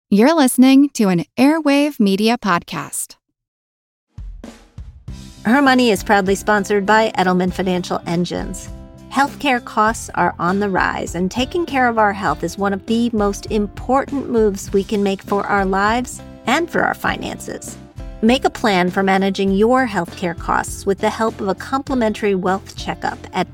You're listening to an Airwave Media Podcast. Her Money is proudly sponsored by Edelman Financial Engines. Healthcare costs are on the rise, and taking care of our health is one of the most important moves we can make for our lives and for our finances. Make a plan for managing your healthcare costs with the help of a complimentary wealth checkup at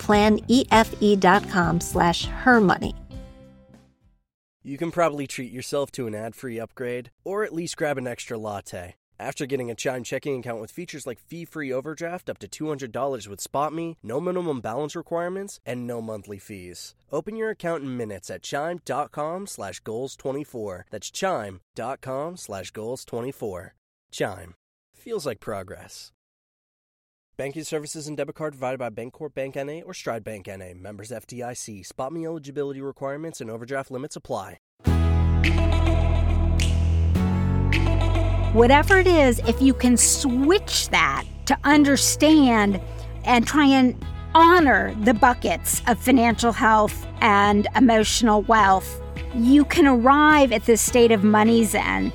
planefe.com/hermoney. You can probably treat yourself to an ad-free upgrade, or at least grab an extra latte. After getting a Chime checking account with features like fee-free overdraft up to $200 with SpotMe, no minimum balance requirements, and no monthly fees. Open your account in minutes at chime.com/goals24. That's chime.com/goals24. Chime. Feels like progress. Banking services and debit card provided by Bancorp Bank N.A. or Stride Bank N.A. Members FDIC. SpotMe eligibility requirements and overdraft limits apply. Whatever it is, if you can switch that to understand and try and honor the buckets of financial health and emotional wealth, you can arrive at this state of money zen.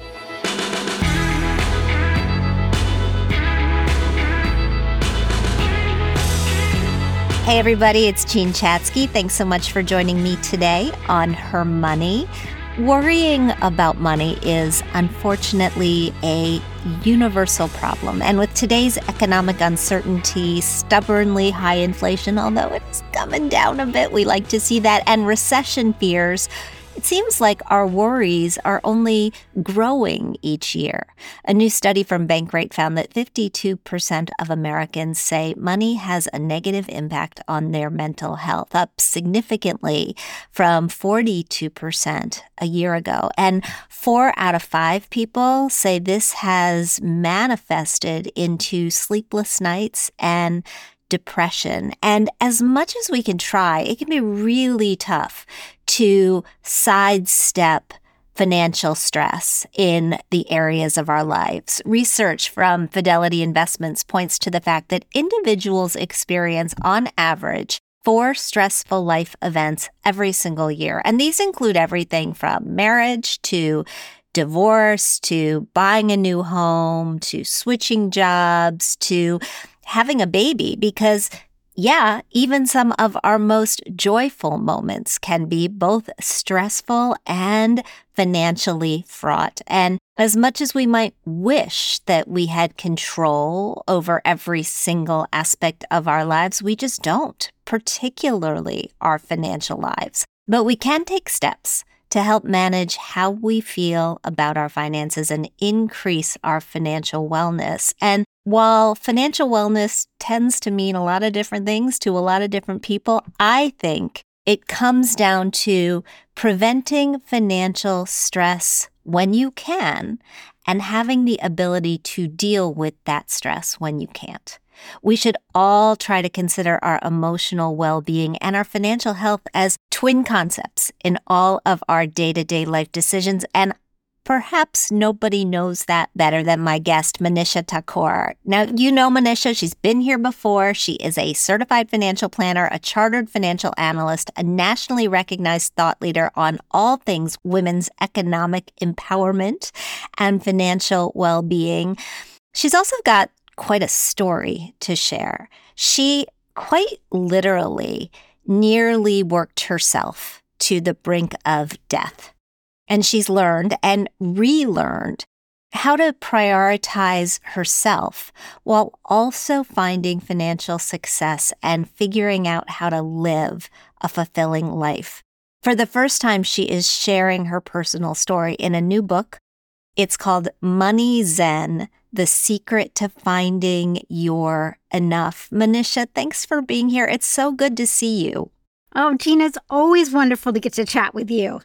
Hey everybody, it's Jean Chatzky. Thanks so much for joining me today on Her Money. Worrying about money is unfortunately a universal problem. And with today's economic uncertainty, stubbornly high inflation, although it's coming down a bit, we like to see that, and recession fears, it seems like our worries are only growing each year. A new study from Bankrate found that 52% of Americans say money has a negative impact on their mental health, up significantly from 42% a year ago. And 4 out of 5 people say this has manifested into sleepless nights and depression. And as much as we can try, it can be really tough to sidestep financial stress in the areas of our lives. Research from Fidelity Investments points to the fact that individuals experience, on average, 4 stressful life events every single year. And these include everything from marriage to divorce to buying a new home to switching jobs to having a baby, because even some of our most joyful moments can be both stressful and financially fraught. And as much as we might wish that we had control over every single aspect of our lives, we just don't, particularly our financial lives. But we can take steps to help manage how we feel about our finances and increase our financial wellness. And while financial wellness tends to mean a lot of different things to a lot of different people, I think it comes down to preventing financial stress when you can and having the ability to deal with that stress when you can't. We should all try to consider our emotional well-being and our financial health as twin concepts in all of our day-to-day life decisions. And perhaps nobody knows that better than my guest, Manisha Thakor. Now, you know Manisha. She's been here before. She is a certified financial planner, a chartered financial analyst, a nationally recognized thought leader on all things women's economic empowerment and financial well-being. She's also got quite a story to share. She quite literally nearly worked herself to the brink of death. And she's learned and relearned how to prioritize herself while also finding financial success and figuring out how to live a fulfilling life. For the first time, she is sharing her personal story in a new book. It's called Money Zen: The Secret to Finding Your Enough. Manisha, thanks for being here. It's so good to see you. Oh, Gina, it's always wonderful to get to chat with you.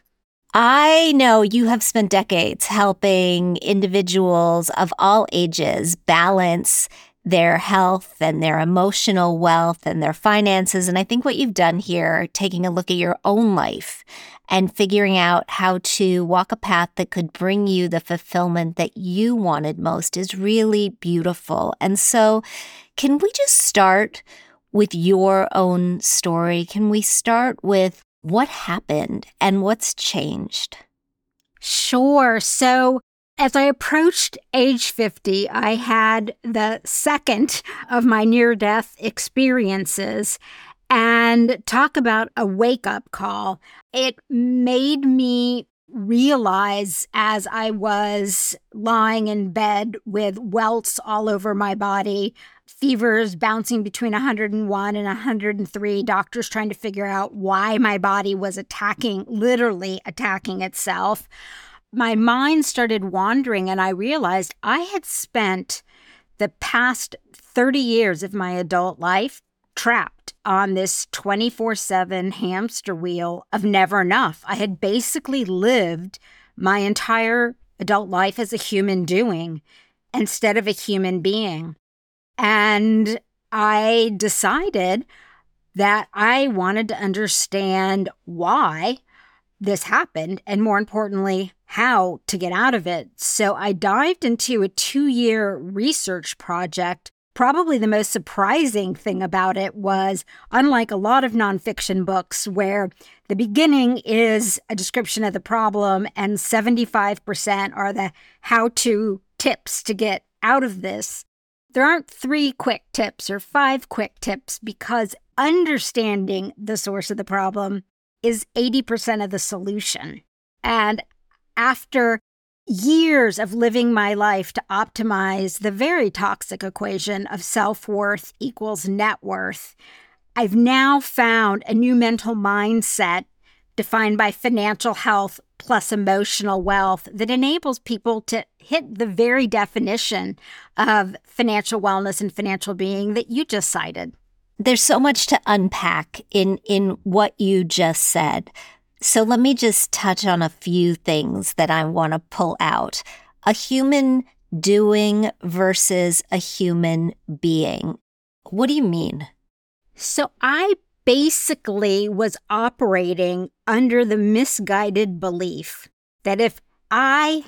I know you have spent decades helping individuals of all ages balance their health and their emotional wealth and their finances. And I think what you've done here, taking a look at your own life and figuring out how to walk a path that could bring you the fulfillment that you wanted most, is really beautiful. And so can we just start with your own story? Can we start with what happened and what's changed? Sure. So as I approached age 50, I had the second of my near-death experiences. And talk about a wake-up call. It made me realize as I was lying in bed with welts all over my body, fevers bouncing between 101 and 103, doctors trying to figure out why my body was literally attacking itself. My mind started wandering, and I realized I had spent the past 30 years of my adult life trapped on this 24/7 hamster wheel of never enough. I had basically lived my entire adult life as a human doing instead of a human being. And I decided that I wanted to understand why this happened and, more importantly, how to get out of it. So I dived into a 2-year research project. Probably the most surprising thing about it was, unlike a lot of nonfiction books where the beginning is a description of the problem and 75% are the how-to tips to get out of this, there aren't 3 quick tips or 5 quick tips, because understanding the source of the problem is 80% of the solution. And after years of living my life to optimize the very toxic equation of self-worth equals net worth, I've now found a new mental mindset defined by financial health plus emotional wealth that enables people to hit the very definition of financial wellness and financial being that you just cited. There's so much to unpack in what you just said. So let me just touch on a few things that I want to pull out. A human doing versus a human being. What do you mean? So I basically was operating under the misguided belief that if I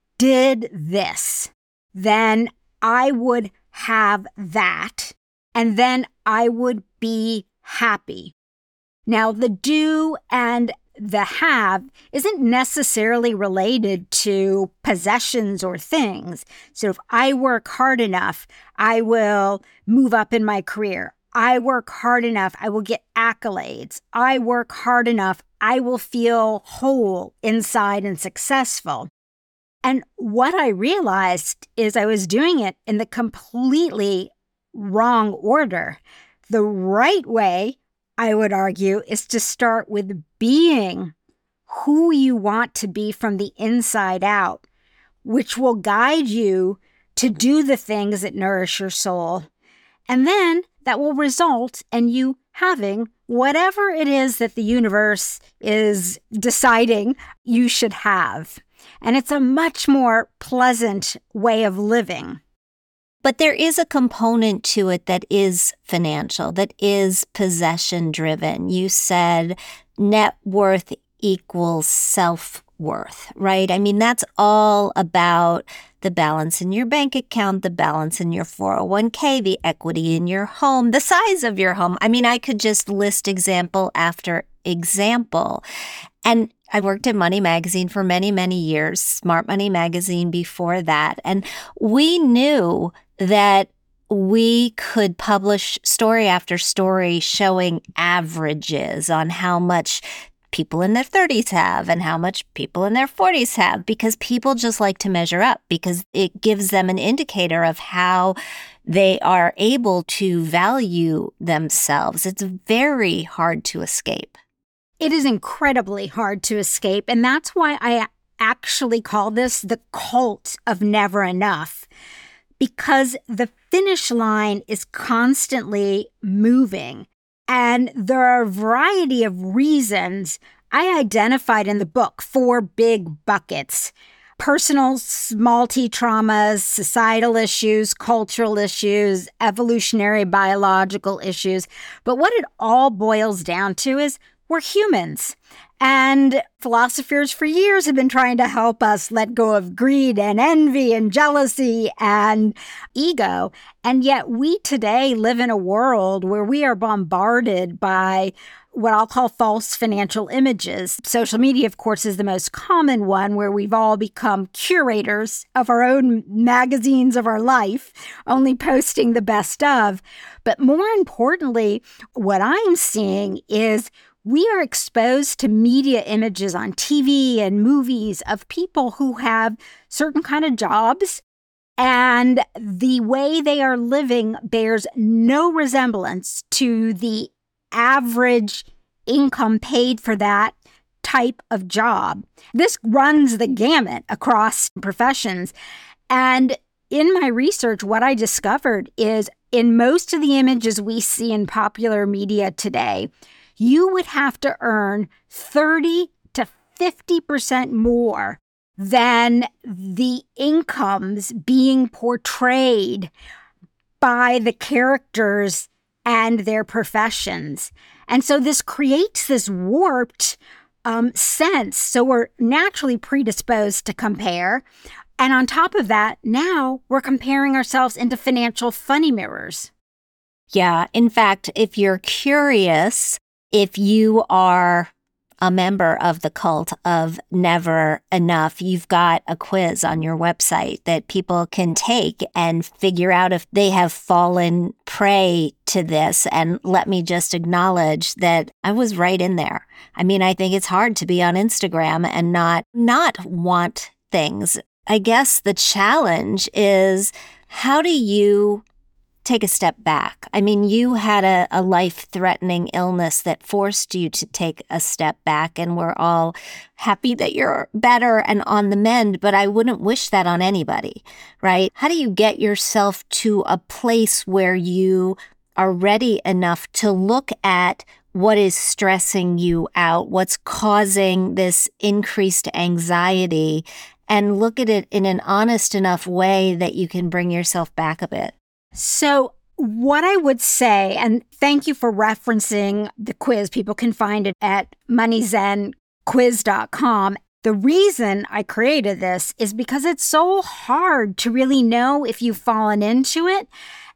did this, then I would have that, and then I would be happy. Now, the do and the have isn't necessarily related to possessions or things. So if I work hard enough, I will move up in my career. I work hard enough, I will get accolades. I work hard enough, I will feel whole inside and successful. And what I realized is I was doing it in the completely wrong order. The right way, I would argue, is to start with being who you want to be from the inside out, which will guide you to do the things that nourish your soul. And then that will result in you having whatever it is that the universe is deciding you should have. And it's a much more pleasant way of living. But there is a component to it that is financial, that is possession driven. You said net worth equals self-worth, right? I mean, that's all about the balance in your bank account, the balance in your 401k, the equity in your home, the size of your home. I mean, I could just list example after example. And I worked at Money Magazine for many, many years, Smart Money Magazine before that. And we knew that we could publish story after story showing averages on how much people in their 30s have and how much people in their 40s have, because people just like to measure up because it gives them an indicator of how they are able to value themselves. It's very hard to escape. It is incredibly hard to escape, and that's why I actually call this the cult of never enough, because the finish line is constantly moving. And there are a variety of reasons I identified in the book 4 big buckets: personal multi-traumas, societal issues, cultural issues, evolutionary biological issues. But what it all boils down to is we're humans. And philosophers for years have been trying to help us let go of greed and envy and jealousy and ego. And yet we today live in a world where we are bombarded by what I'll call false financial images. Social media, of course, is the most common one, where we've all become curators of our own magazines of our life, only posting the best of. But more importantly, what I'm seeing is we are exposed to media images on TV and movies of people who have certain kind of jobs, and the way they are living bears no resemblance to the average income paid for that type of job. This runs the gamut across professions. And in my research, what I discovered is in most of the images we see in popular media today, you would have to earn 30 to 50% more than the incomes being portrayed by the characters and their professions. And so this creates this warped sense. So we're naturally predisposed to compare. And on top of that, now we're comparing ourselves into financial funny mirrors. Yeah. In fact, if you're curious, if you are a member of the cult of Never Enough, you've got a quiz on your website that people can take and figure out if they have fallen prey to this. And let me just acknowledge that I was right in there. I mean, I think it's hard to be on Instagram and not want things. I guess the challenge is, how do you take a step back? I mean, you had a life-threatening illness that forced you to take a step back, and we're all happy that you're better and on the mend, but I wouldn't wish that on anybody, right? How do you get yourself to a place where you are ready enough to look at what is stressing you out, what's causing this increased anxiety, and look at it in an honest enough way that you can bring yourself back a bit? So what I would say, and thank you for referencing the quiz. People can find it at moneyzenquiz.com. The reason I created this is because it's so hard to really know if you've fallen into it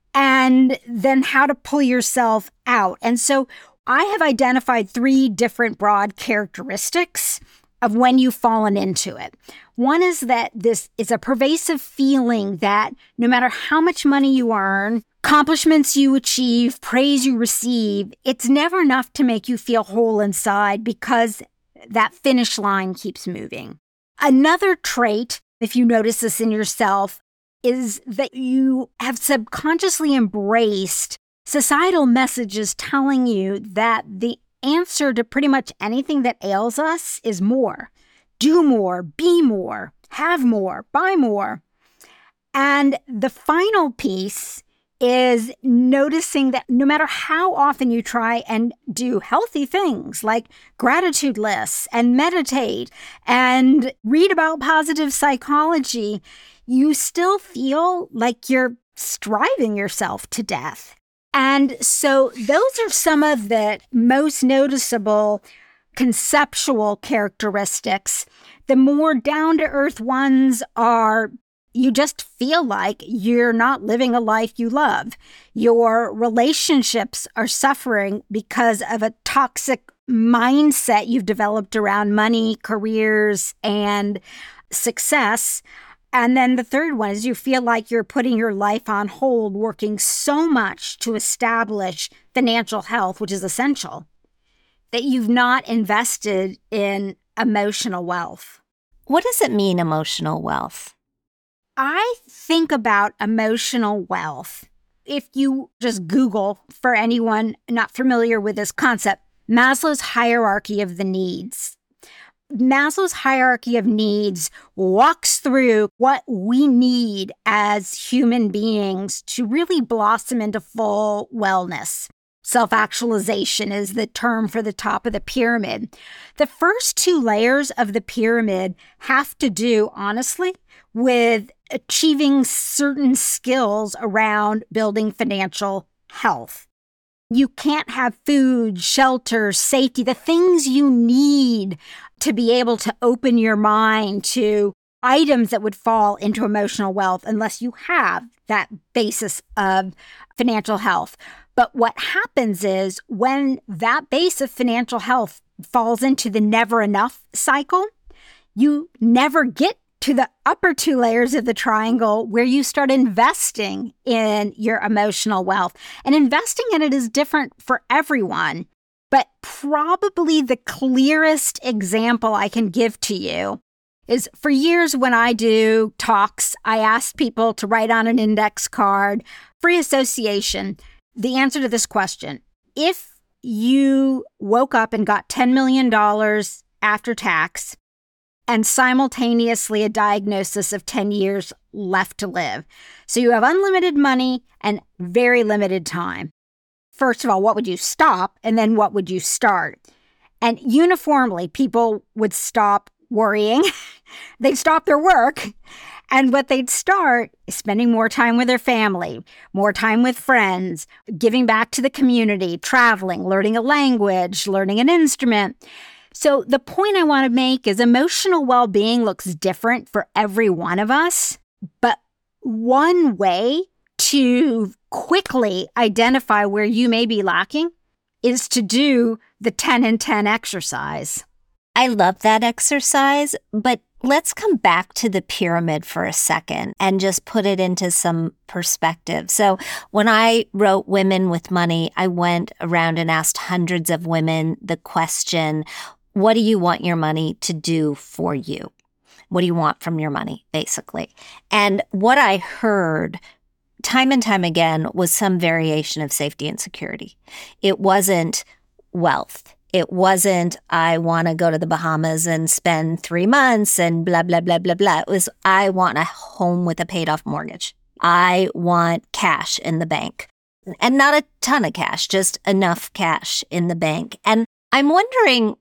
and then how to pull yourself out. And so I have identified 3 different broad characteristics of when you've fallen into it. One is that this is a pervasive feeling that no matter how much money you earn, accomplishments you achieve, praise you receive, it's never enough to make you feel whole inside because that finish line keeps moving. Another trait, if you notice this in yourself, is that you have subconsciously embraced societal messages telling you that the answer to pretty much anything that ails us is more. Do more, be more, have more, buy more. And the final piece is noticing that no matter how often you try and do healthy things like gratitude lists and meditate and read about positive psychology, you still feel like you're striving yourself to death. And so those are some of the most noticeable conceptual characteristics. The more down-to-earth ones are, you just feel like you're not living a life you love. Your relationships are suffering because of a toxic mindset you've developed around money, careers, and success. And then the third one is you feel like you're putting your life on hold, working so much to establish financial health, which is essential, that you've not invested in emotional wealth. What does it mean, emotional wealth? I think about emotional wealth. If you just Google, for anyone not familiar with this concept, Maslow's hierarchy of the needs. Maslow's hierarchy of needs walks through what we need as human beings to really blossom into full wellness. Self-actualization is the term for the top of the pyramid. The first 2 layers of the pyramid have to do, honestly, with achieving certain skills around building financial health. You can't have food, shelter, safety, the things you need to be able to open your mind to items that would fall into emotional wealth unless you have that basis of financial health. But what happens is when that base of financial health falls into the never enough cycle, you never get to the upper two layers of the triangle where you start investing in your emotional wealth. And investing in it is different for everyone. But probably the clearest example I can give to you is for years when I do talks, I ask people to write on an index card, free association, the answer to this question. If you woke up and got $10 million after tax and simultaneously a diagnosis of 10 years left to live, so you have unlimited money and very limited time. First of all, what would you stop? And then what would you start? And uniformly, people would stop worrying. They'd stop their work. And what they'd start is spending more time with their family, more time with friends, giving back to the community, traveling, learning a language, learning an instrument. So the point I want to make is emotional well-being looks different for every one of us. But one way to quickly identify where you may be lacking is to do the 10 and 10 exercise. I love that exercise, but let's come back to the pyramid for a second and just put it into some perspective. So when I wrote Women with Money, I went around and asked hundreds of women the question, what do you want your money to do for you? What do you want from your money, basically? And what I heard time and time again was some variation of safety and security. It wasn't wealth. It wasn't, I want to go to the Bahamas and spend 3 months and blah, blah, blah, blah, blah. It was, I want a home with a paid off mortgage. I want cash in the bank. And not a ton of cash, just enough cash in the bank. And I'm wondering,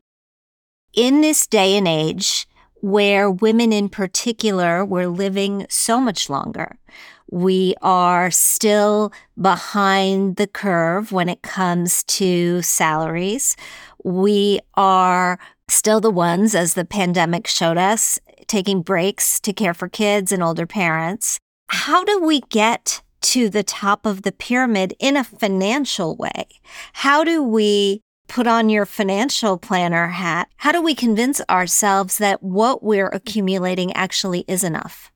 in this day and age where women in particular were living so much longer, we are still behind the curve when it comes to salaries. We are still the ones, as the pandemic showed us, taking breaks to care for kids and older parents. How do we get to the top of the pyramid in a financial way? How do we put on your financial planner hat? How do we convince ourselves that what we're accumulating actually is enough?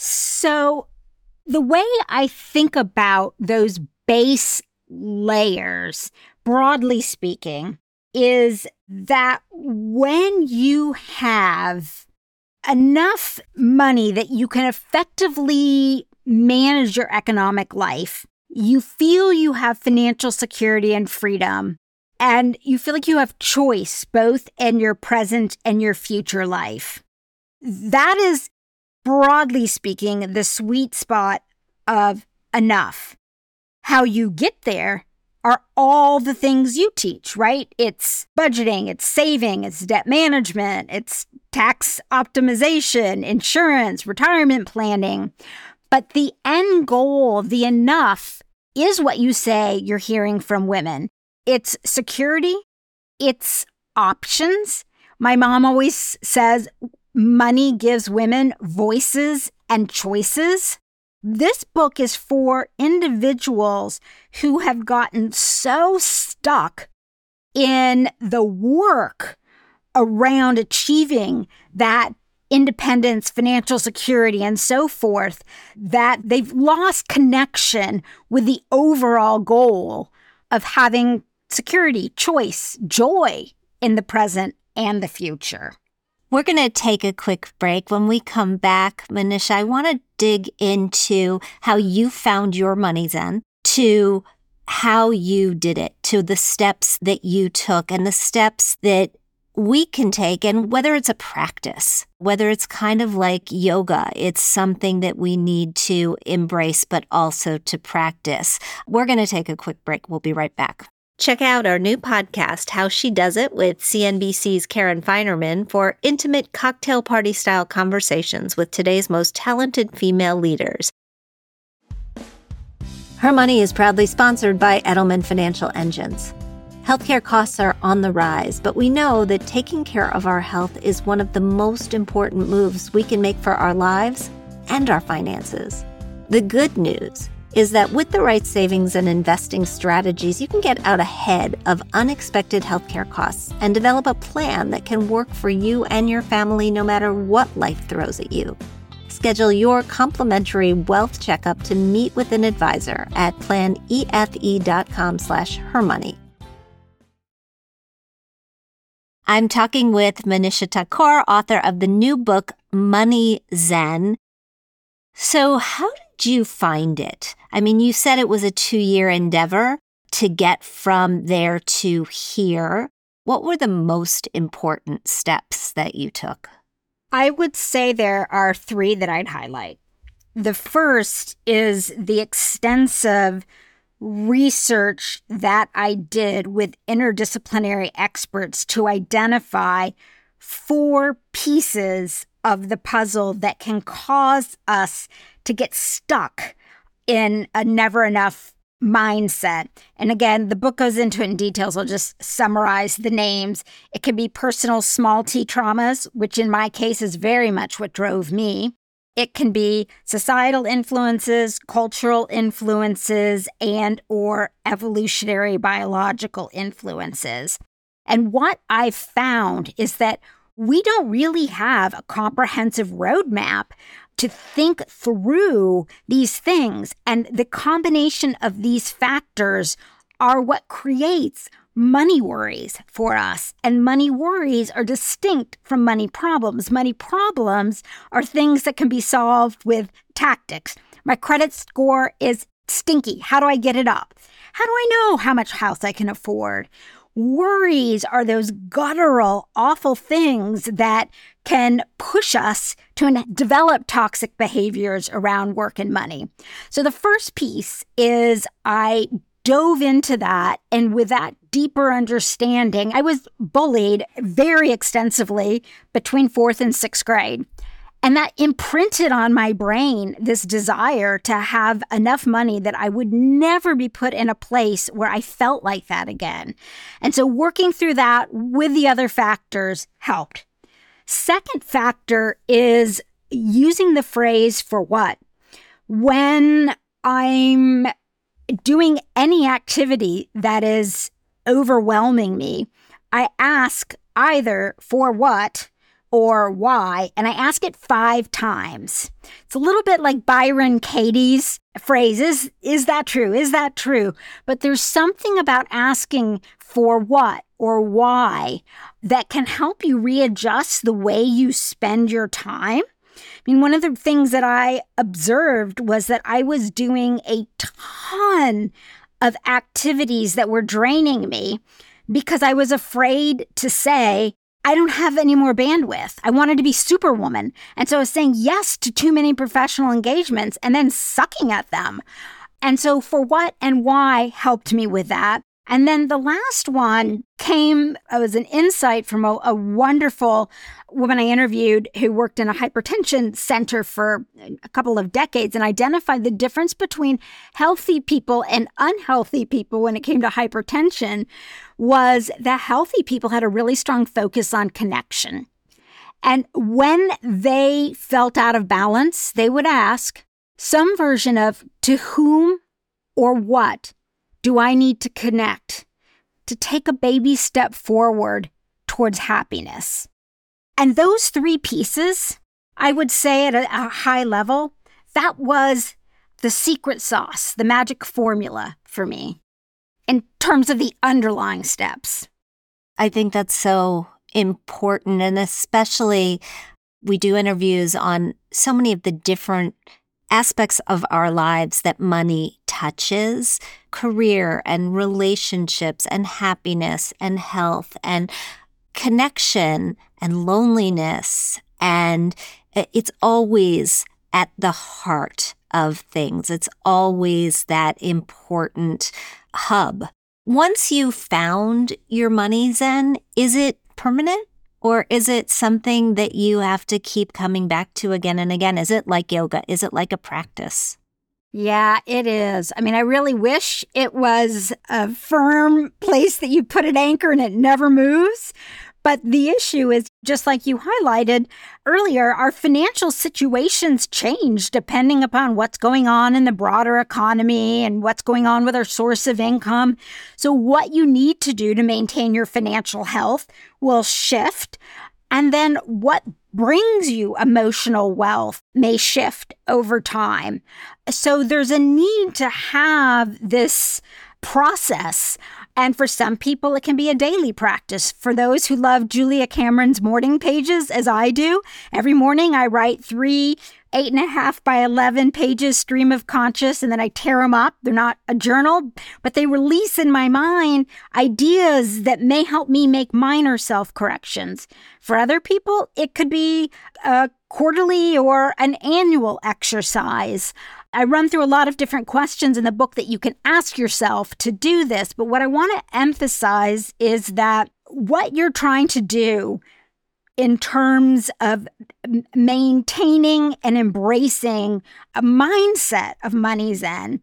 So the way I think about those base layers, broadly speaking, is that when you have enough money that you can effectively manage your economic life, you feel you have financial security and freedom, and you feel like you have choice both in your present and your future life. That is, broadly speaking, the sweet spot of enough. How you get there are all the things you teach, right? It's budgeting, it's saving, it's debt management, it's tax optimization, insurance, retirement planning. But the end goal, the enough, is what you say you're hearing from women. It's security, it's options. My mom always says money gives women voices and choices. This book is for individuals who have gotten so stuck in the work around achieving that independence, financial security, and so forth, that they've lost connection with the overall goal of having security, choice, joy in the present and the future. We're going to take a quick break. When we come back, Manisha, I want to dig into how you found your money then, to how you did it, to the steps that you took and the steps that we can take, and whether it's a practice, whether it's kind of like yoga, it's something that we need to embrace, but also to practice. We're going to take a quick break. We'll be right back. Check out our new podcast, How She Does It, with CNBC's Karen Feinerman, for intimate cocktail party-style conversations with today's most talented female leaders. Her Money is proudly sponsored by Edelman Financial Engines. Healthcare costs are on the rise, but we know that taking care of our health is one of the most important moves we can make for our lives and our finances. The good news is that with the right savings and investing strategies, you can get out ahead of unexpected healthcare costs and develop a plan that can work for you and your family no matter what life throws at you. Schedule your complimentary wealth checkup to meet with an advisor at planefe.com/hermoney. I'm talking with Manisha Thakor, author of the new book, Money Zen. So how did you find it? I mean, you said it was a 2-year endeavor to get from there to here. What were the most important steps that you took? I would say there are 3 that I'd highlight. The first is the extensive research that I did with interdisciplinary experts to identify 4 pieces of the puzzle that can cause us to get stuck in a never enough mindset. And again, the book goes into it in details. I'll just summarize the names. It can be personal small t traumas, which in my case is very much what drove me. It can be societal influences, cultural influences, and or evolutionary biological influences. And what I've found is that we don't really have a comprehensive roadmap to think through these things. And the combination of these factors are what creates money worries for us. And money worries are distinct from money problems. Money problems are things that can be solved with tactics. My credit score is stinky. How do I get it up? How do I know how much house I can afford? Worries are those guttural, awful things that can push us to develop toxic behaviors around work and money. So the first piece is I dove into that, and with that deeper understanding, I was bullied very extensively between 4th and 6th grade. And that imprinted on my brain this desire to have enough money that I would never be put in a place where I felt like that again. And so working through that with the other factors helped. Second factor is using the phrase "for what?" When I'm doing any activity that is overwhelming me, I ask either "for what?" or "why?" and I ask it 5 times. It's a little bit like Byron Katie's phrases, "Is that true? Is that true?" But there's something about asking "for what?" or "why?" that can help you readjust the way you spend your time. I mean, one of the things that I observed was that I was doing a ton of activities that were draining me because I was afraid to say, I don't have any more bandwidth. I wanted to be Superwoman. And so I was saying yes to too many professional engagements and then sucking at them. And so "for what" and "why" helped me with that. And then the last one was an insight from a wonderful woman I interviewed who worked in a hypertension center for a couple of decades and identified the difference between healthy people and unhealthy people when it came to hypertension was that healthy people had a really strong focus on connection. And when they felt out of balance, they would ask some version of "to whom or what do I need to connect to take a baby step forward towards happiness?" And those 3 pieces, I would say at a high level, that was the secret sauce, the magic formula for me in terms of the underlying steps. I think that's so important. And especially we do interviews on so many of the different aspects of our lives that money touches: career and relationships and happiness and health and connection and loneliness. And it's always at the heart of things. It's always that important hub. Once you found your money zen, is it permanent? Or is it something that you have to keep coming back to again and again? Is it like yoga? Is it like a practice? Yeah, it is. I mean, I really wish it was a firm place that you put an anchor and it never moves. But the issue is, just like you highlighted earlier, our financial situations change depending upon what's going on in the broader economy and what's going on with our source of income. So what you need to do to maintain your financial health will shift. And then what brings you emotional wealth may shift over time. So there's a need to have this process. And for some people, it can be a daily practice. For those who love Julia Cameron's morning pages, as I do, every morning I write 3 8.5 by 11 pages stream of conscious, and then I tear them up. They're not a journal, but they release in my mind ideas that may help me make minor self-corrections. For other people, it could be a quarterly or an annual exercise. I run through a lot of different questions in the book that you can ask yourself to do this, but what I want to emphasize is that what you're trying to do in terms of maintaining and embracing a mindset of money zen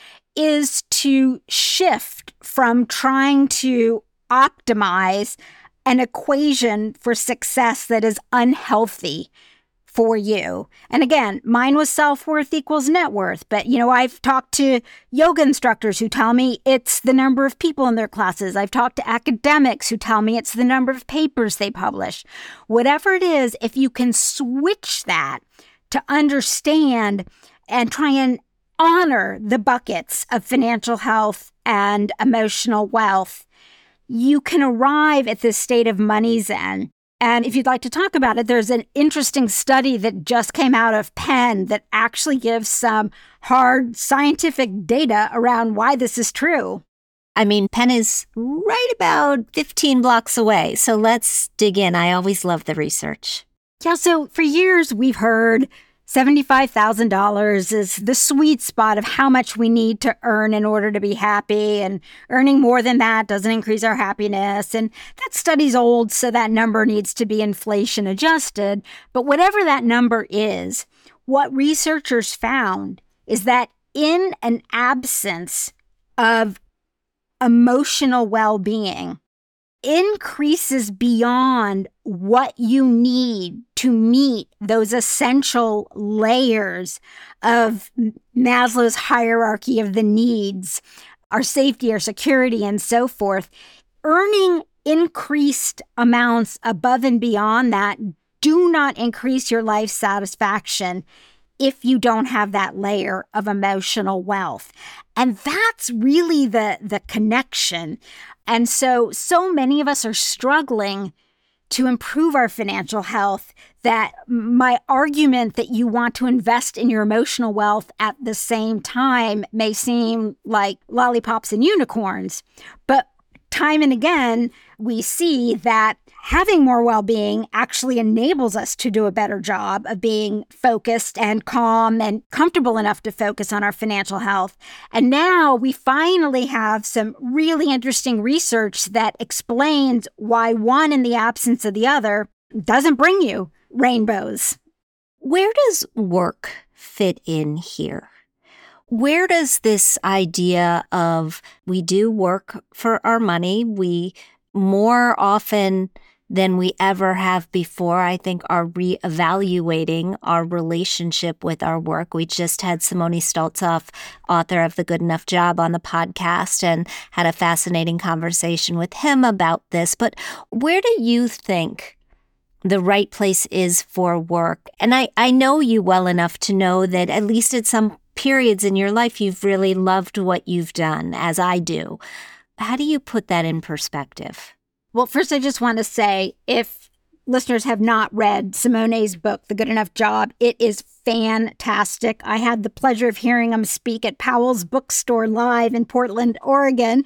is to shift from trying to optimize an equation for success that is unhealthy for you. And again, mine was self-worth equals net worth. But, I've talked to yoga instructors who tell me it's the number of people in their classes. I've talked to academics who tell me it's the number of papers they publish. Whatever it is, if you can switch that to understand and try and honor the buckets of financial health and emotional wealth, you can arrive at this state of money zen. And if you'd like to talk about it, there's an interesting study that just came out of Penn that actually gives some hard scientific data around why this is true. I mean, Penn is right about 15 blocks away. So let's dig in. I always love the research. Yeah, so for years we've heard $75,000 is the sweet spot of how much we need to earn in order to be happy, and earning more than that doesn't increase our happiness. And that study's old, so that number needs to be inflation adjusted. But whatever that number is, what researchers found is that in an absence of emotional well-being, increases beyond what you need to meet those essential layers of Maslow's hierarchy of the needs, our safety, our security, and so forth. Earning increased amounts above and beyond that do not increase your life satisfaction if you don't have that layer of emotional wealth. And that's really the connection. And so many of us are struggling to improve our financial health that my argument that you want to invest in your emotional wealth at the same time may seem like lollipops and unicorns. But time and again, we see that having more well-being actually enables us to do a better job of being focused and calm and comfortable enough to focus on our financial health. And now we finally have some really interesting research that explains why one in the absence of the other doesn't bring you rainbows. Where does work fit in here? Where does this idea of we do work for our money, we more often than we ever have before, I think, are reevaluating our relationship with our work. We just had Simone Stoltzoff, author of The Good Enough Job, on the podcast and had a fascinating conversation with him about this. But where do you think the right place is for work? And I know you well enough to know that at least at some periods in your life, you've really loved what you've done, as I do. How do you put that in perspective? Well, first, I just want to say, if listeners have not read Simone's book, The Good Enough Job, it is fantastic. I had the pleasure of hearing him speak at Powell's Bookstore Live in Portland, Oregon.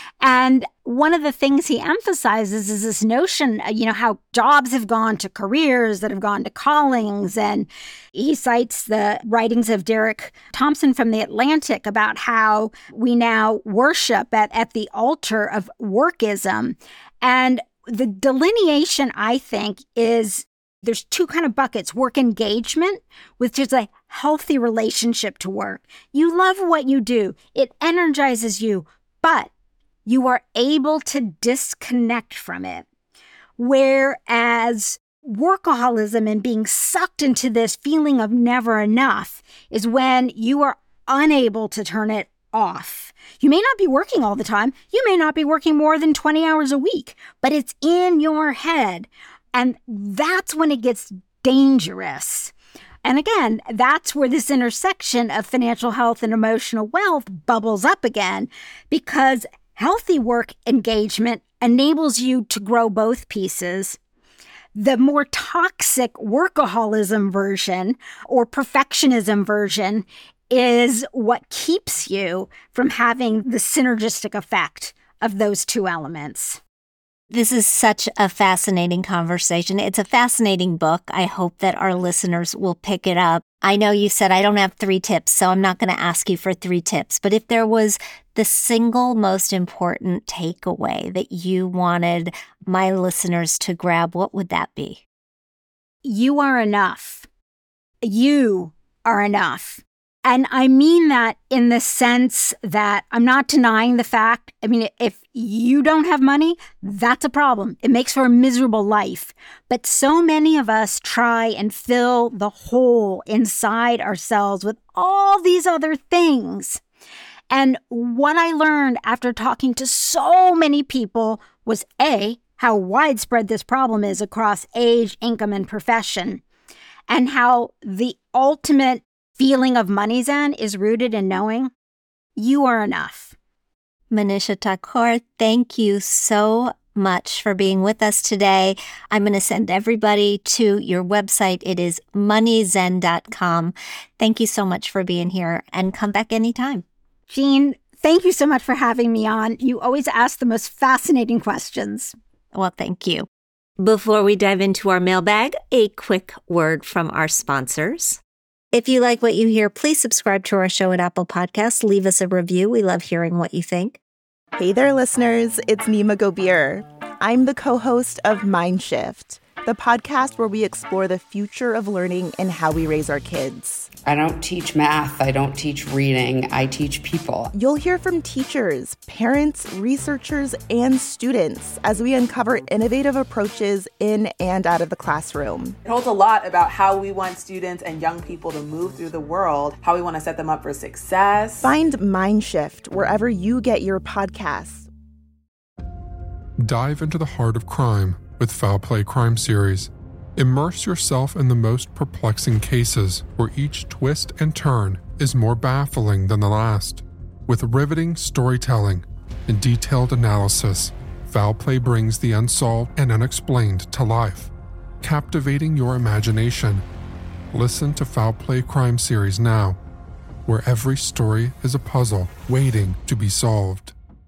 And one of the things he emphasizes is this notion, how jobs have gone to careers that have gone to callings. And he cites the writings of Derek Thompson from The Atlantic about how we now worship at the altar of workism. And the delineation, I think, is there's two kind of buckets: work engagement, which is a healthy relationship to work. You love what you do. It energizes you, but you are able to disconnect from it. Whereas workaholism and being sucked into this feeling of never enough is when you are unable to turn it off. You may not be working all the time. You may not be working more than 20 hours a week, but it's in your head. And that's when it gets dangerous. And again, that's where this intersection of financial health and emotional wealth bubbles up again, because healthy work engagement enables you to grow both pieces. The more toxic workaholism version or perfectionism version is what keeps you from having the synergistic effect of those two elements. This is such a fascinating conversation. It's a fascinating book. I hope that our listeners will pick it up. I know you said I don't have 3 tips, so I'm not going to ask you for 3 tips. But if there was the single most important takeaway that you wanted my listeners to grab, what would that be? You are enough. You are enough. And I mean that in the sense that I'm not denying the fact. I mean, if you don't have money, that's a problem. It makes for a miserable life. But so many of us try and fill the hole inside ourselves with all these other things. And what I learned after talking to so many people was A, how widespread this problem is across age, income, and profession, and how the ultimate feeling of money zen is rooted in knowing you are enough. Manisha Thakor, thank you so much for being with us today. I'm going to send everybody to your website. It is moneyzen.com. Thank you so much for being here, and come back anytime. Jean, thank you so much for having me on. You always ask the most fascinating questions. Well, thank you. Before we dive into our mailbag, a quick word from our sponsors. If you like what you hear, please subscribe to our show at Apple Podcasts. Leave us a review. We love hearing what you think. Hey there, listeners. It's Nima Gobir. I'm the co-host of Mindshift, the podcast where we explore the future of learning and how we raise our kids. I don't teach math. I don't teach reading. I teach people. You'll hear from teachers, parents, researchers, and students as we uncover innovative approaches in and out of the classroom. It holds a lot about how we want students and young people to move through the world, how we want to set them up for success. Find Mindshift wherever you get your podcasts. Dive into the heart of crime with Foul Play Crime Series. Immerse yourself in the most perplexing cases where each twist and turn is more baffling than the last. With riveting storytelling and detailed analysis, Foul Play brings the unsolved and unexplained to life, captivating your imagination. Listen to Foul Play Crime Series now, where every story is a puzzle waiting to be solved.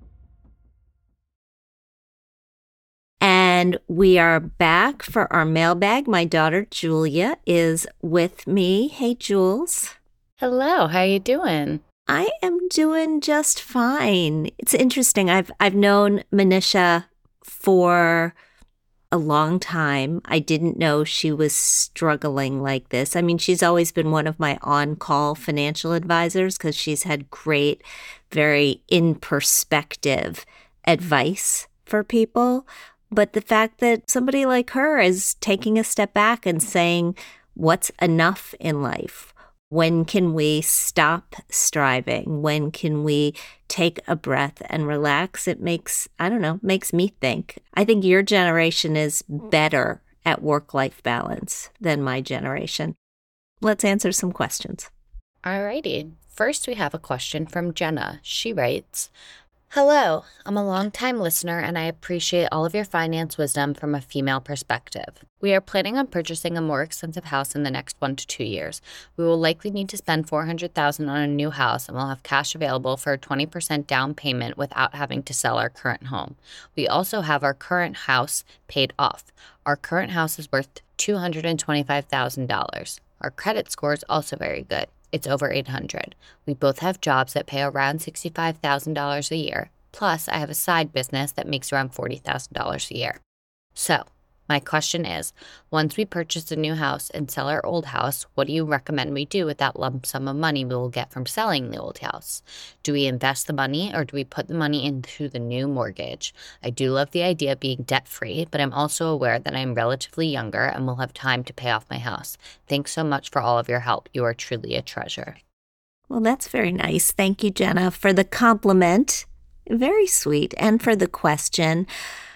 And we are back for our mailbag. My daughter, Julia, is with me. Hey, Jules. Hello, how you doing? I am doing just fine. It's interesting. I've known Manisha for a long time. I didn't know she was struggling like this. I mean, she's always been one of my on-call financial advisors because she's had great, very in-perspective advice for people. But the fact that somebody like her is taking a step back and saying, what's enough in life? When can we stop striving? When can we take a breath and relax? It makes me think. I think your generation is better at work-life balance than my generation. Let's answer some questions. Alrighty. First, we have a question from Jenna. She writes, Hello, I'm a longtime listener and I appreciate all of your finance wisdom from a female perspective. We are planning on purchasing a more expensive house in the next 1 to 2 years. We will likely need to spend $400,000 on a new house and we'll have cash available for a 20% down payment without having to sell our current home. We also have our current house paid off. Our current house is worth $225,000. Our credit score is also very good. It's over 800. We both have jobs that pay around $65,000 a year. Plus, I have a side business that makes around $40,000 a year. So, My question is, once we purchase a new house and sell our old house, what do you recommend we do with that lump sum of money we will get from selling the old house? Do we invest the money or do we put the money into the new mortgage? I do love the idea of being debt-free, but I'm also aware that I'm relatively younger and will have time to pay off my house. Thanks so much for all of your help. You are truly a treasure. Well, that's very nice. Thank you, Jenna, for the compliment. Very sweet. And for the question.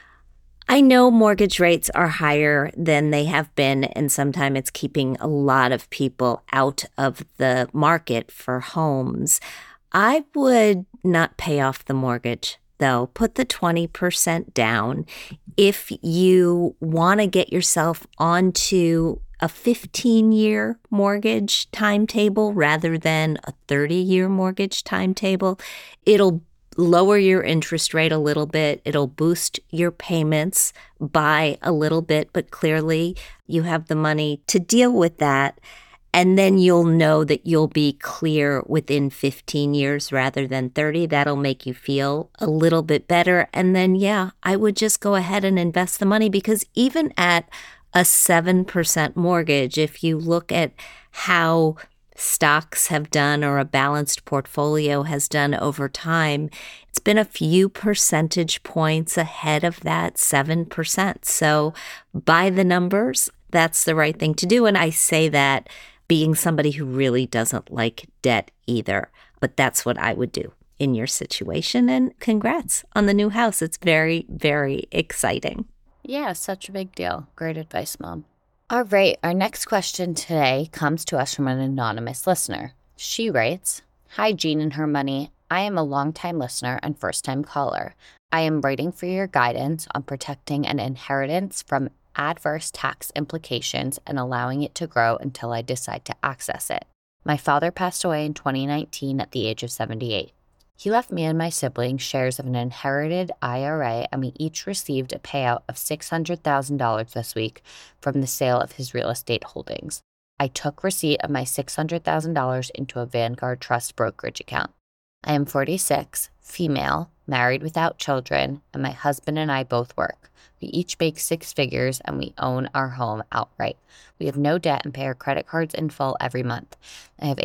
I know mortgage rates are higher than they have been, and sometimes it's keeping a lot of people out of the market for homes. I would not pay off the mortgage, though. Put the 20% down. If you want to get yourself onto a 15-year mortgage timetable rather than a 30-year mortgage timetable, it'll lower your interest rate a little bit. It'll boost your payments by a little bit, but clearly you have the money to deal with that. And then you'll know that you'll be clear within 15 years rather than 30. That'll make you feel a little bit better. And then, yeah, I would just go ahead and invest the money, because even at a 7% mortgage, if you look at how stocks have done or a balanced portfolio has done over time, it's been a few percentage points ahead of that 7%. So by the numbers, that's the right thing to do. And I say that being somebody who really doesn't like debt either, but that's what I would do in your situation. And congrats on the new house. It's very, very exciting. Yeah, such a big deal. Great advice, Mom. All right, our next question today comes to us from an anonymous listener. She writes, "Hi, Jean and Her Money. I am a longtime listener and first-time caller. I am writing for your guidance on protecting an inheritance from adverse tax implications and allowing it to grow until I decide to access it. My father passed away in 2019 at the age of 78. He left me and my siblings shares of an inherited IRA, and we each received a payout of $600,000 this week from the sale of his real estate holdings. I took receipt of my $600,000 into a Vanguard Trust brokerage account. I am 46, female, married without children, and my husband and I both work. We each make 6 figures and we own our home outright. We have no debt and pay our credit cards in full every month. I have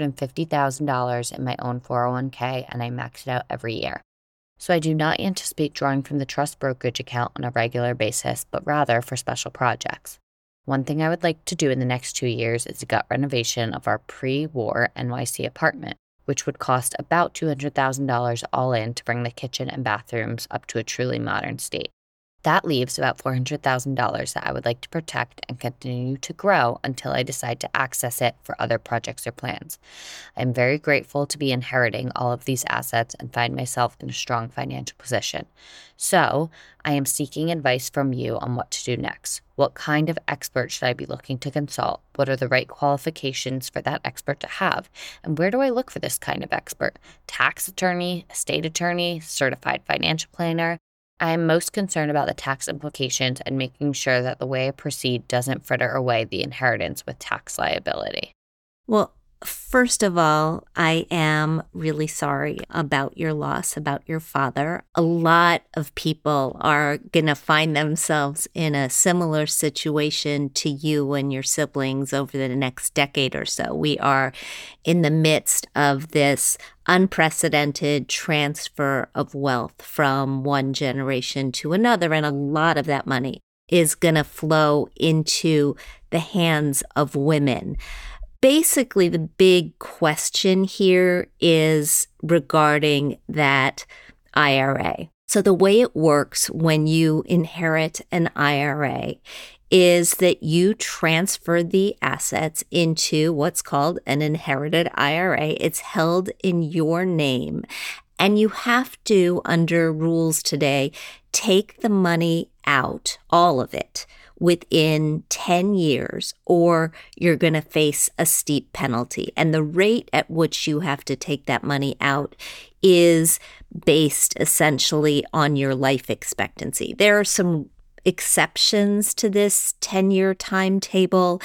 $850,000 in my own 401k and I max it out every year. So I do not anticipate drawing from the trust brokerage account on a regular basis, but rather for special projects. One thing I would like to do in the next 2 years is a gut renovation of our pre-war NYC apartment, which would cost about $200,000 all in to bring the kitchen and bathrooms up to a truly modern state. That leaves about $400,000 that I would like to protect and continue to grow until I decide to access it for other projects or plans. I'm very grateful to be inheriting all of these assets and find myself in a strong financial position. So, I am seeking advice from you on what to do next. What kind of expert should I be looking to consult? What are the right qualifications for that expert to have? And where do I look for this kind of expert? Tax attorney, estate attorney, certified financial planner? I am most concerned about the tax implications and making sure that the way I proceed doesn't fritter away the inheritance with tax liability." Well, first of all, I am really sorry about your loss, about your father. A lot of people are going to find themselves in a similar situation to you and your siblings over the next decade or so. We are in the midst of this unprecedented transfer of wealth from one generation to another, and a lot of that money is going to flow into the hands of women. Basically, the big question here is regarding that IRA. So the way it works when you inherit an IRA is that you transfer the assets into what's called an inherited IRA. It's held in your name, and you have to, under rules today, take the money out, all of it, within 10 years, or you're going to face a steep penalty. And the rate at which you have to take that money out is based essentially on your life expectancy. There are some exceptions to this 10-year timetable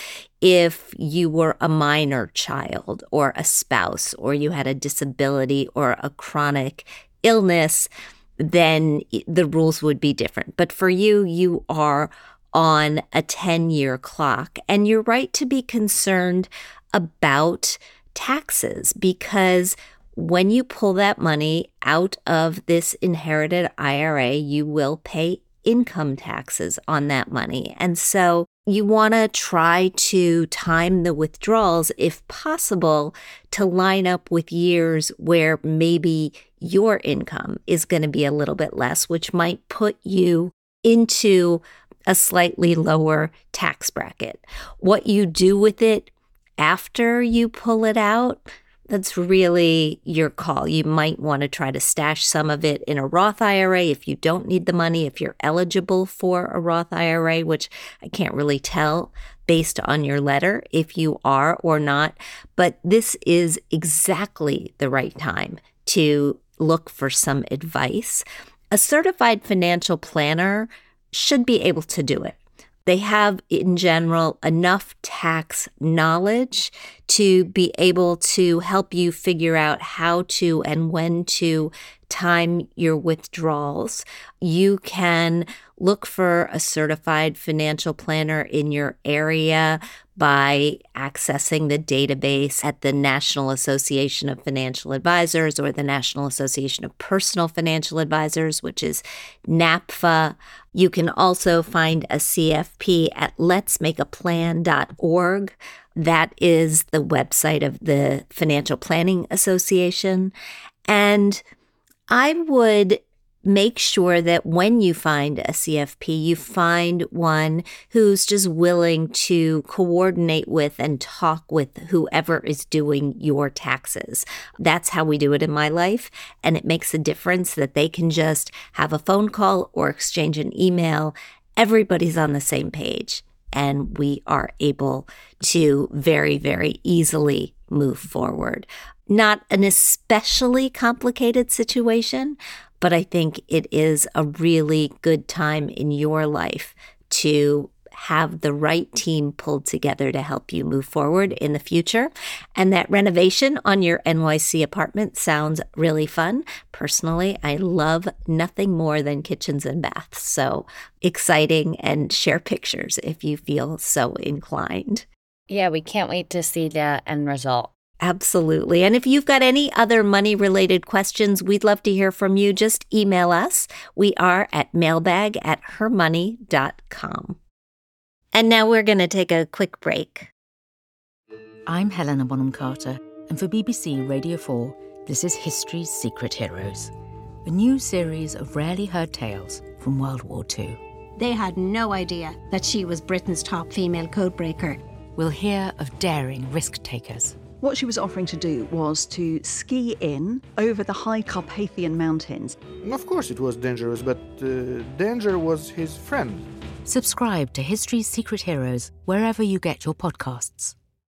if you were a minor child or a spouse, or you had a disability or a chronic illness, then the rules would be different. But for you, you are on a 10-year clock. And you're right to be concerned about taxes, because when you pull that money out of this inherited IRA, you will pay income taxes on that money. And so you want to try to time the withdrawals, if possible, to line up with years where maybe your income is going to be a little bit less, which might put you into a slightly lower tax bracket. What you do with it after you pull it out, that's really your call. You might want to try to stash some of it in a Roth IRA if you don't need the money, if you're eligible for a Roth IRA, which I can't really tell based on your letter if you are or not. But this is exactly the right time to look for some advice. A certified financial planner should be able to do it. They have, in general, enough tax knowledge to be able to help you figure out how to and when to time your withdrawals. You can look for a certified financial planner in your area by accessing the database at the National Association of Financial Advisors or the National Association of Personal Financial Advisors, which is NAPFA. You can also find a CFP at letsmakeaplan.org. That is the website of the Financial Planning Association. And I would make sure that when you find a CFP, you find one who's just willing to coordinate with and talk with whoever is doing your taxes. That's how we do it in my life. And it makes a difference that they can just have a phone call or exchange an email. Everybody's on the same page, and we are able to very, very easily move forward. Not an especially complicated situation, but I think it is a really good time in your life to have the right team pulled together to help you move forward in the future. And that renovation on your NYC apartment sounds really fun. Personally, I love nothing more than kitchens and baths. So exciting, and share pictures if you feel so inclined. Yeah, we can't wait to see the end result. Absolutely. And if you've got any other money-related questions, we'd love to hear from you. Just email us. We are at mailbag@hermoney.com. And now we're going to take a quick break. I'm Helena Bonham Carter, and for BBC Radio 4, this is History's Secret Heroes, a new series of rarely heard tales from World War II. They had no idea that she was Britain's top female codebreaker. We'll hear of daring risk-takers. What she was offering to do was to ski in over the high Carpathian Mountains. Of course it was dangerous, but danger was his friend. Subscribe to History's Secret Heroes wherever you get your podcasts.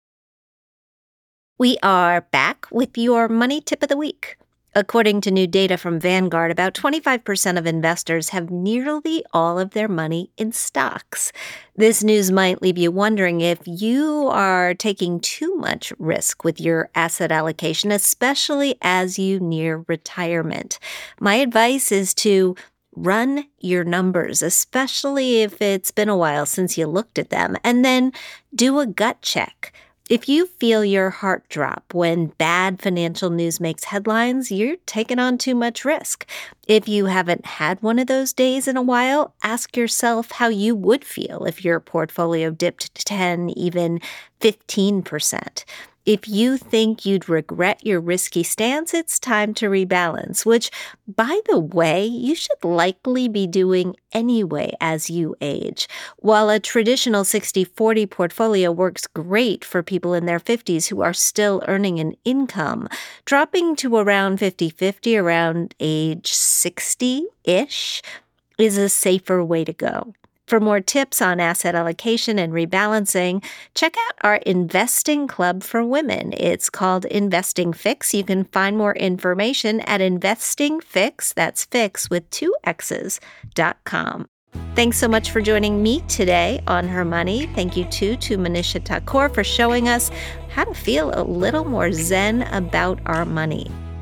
We are back with your money tip of the week. According to new data from Vanguard, about 25% of investors have nearly all of their money in stocks. This news might leave you wondering if you are taking too much risk with your asset allocation, especially as you near retirement. My advice is to run your numbers, especially if it's been a while since you looked at them, and then do a gut check. If you feel your heart drop when bad financial news makes headlines, you're taking on too much risk. If you haven't had one of those days in a while, ask yourself how you would feel if your portfolio dipped to 10, even 15%. If you think you'd regret your risky stance, it's time to rebalance, which, by the way, you should likely be doing anyway as you age. While a traditional 60-40 portfolio works great for people in their 50s who are still earning an income, dropping to around 50-50 around age 60-ish is a safer way to go. For more tips on asset allocation and rebalancing, check out our investing club for women. It's called Investing Fix. You can find more information at investingfix, that's fix with 2 X's.com. Thanks so much for joining me today on Her Money. Thank you too to Manisha Thakur for showing us how to feel a little more zen about our money.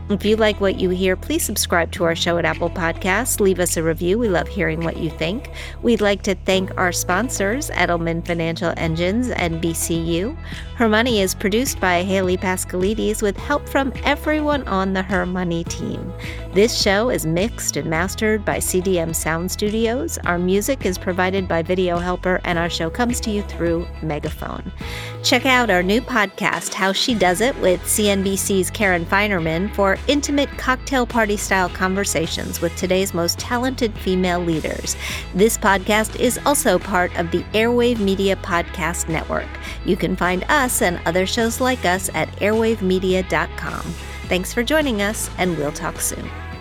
If you like what you hear, please subscribe to our show at Apple Podcasts. Leave us a review. We love hearing what you think. We'd like to thank our sponsors, Edelman Financial Engines and BCU. Her Money is produced by Haley Pascalides with help from everyone on the Her Money team. This show is mixed and mastered by CDM Sound Studios. Our music is provided by Video Helper, and our show comes to you through Megaphone. Check out our new podcast, How She Does It, with CNBC's Karen Feinerman, for intimate cocktail party-style conversations with today's most talented female leaders. This podcast is also part of the Airwave Media Podcast Network. You can find us and other shows like us at airwavemedia.com. Thanks for joining us, and we'll talk soon.